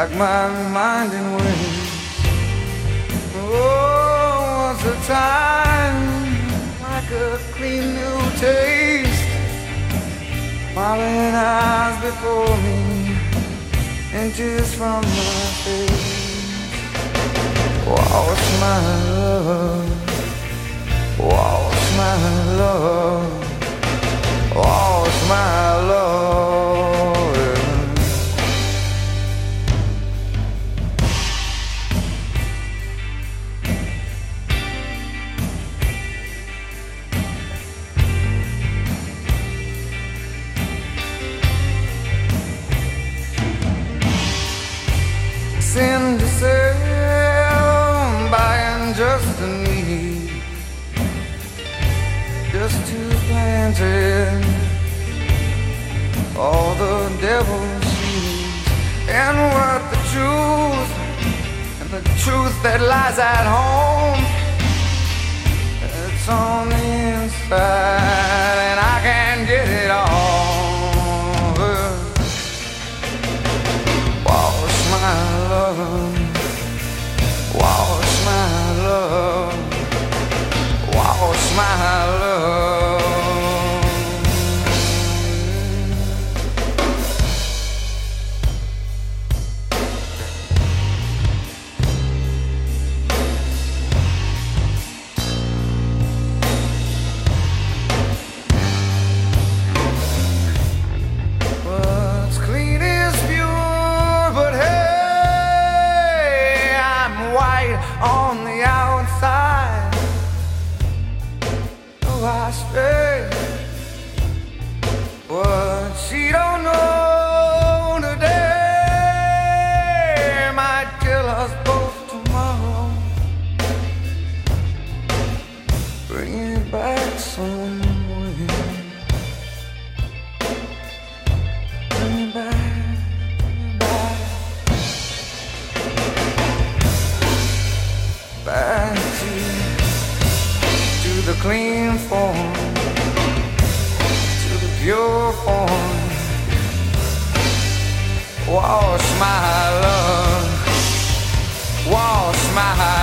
like my mind in waves. Oh, once a time, like a clean new taste, smiling eyes before me, inches from my face. Wash my love, wash my love, wash my love. Sin to sell, buying just a need, just to plant it, all the devil's seeds. And what the truth, and the truth that lies at home, it's on the inside, and I can't get it all. Wash my love, wash my love, wash my love. What's clean is pure, but hey, I'm white on the outside, so I stray. What she don't know today might kill us both tomorrow. Bring it back some way. Bring it back, back to the clean form, to the pure form. Wash my love, wash my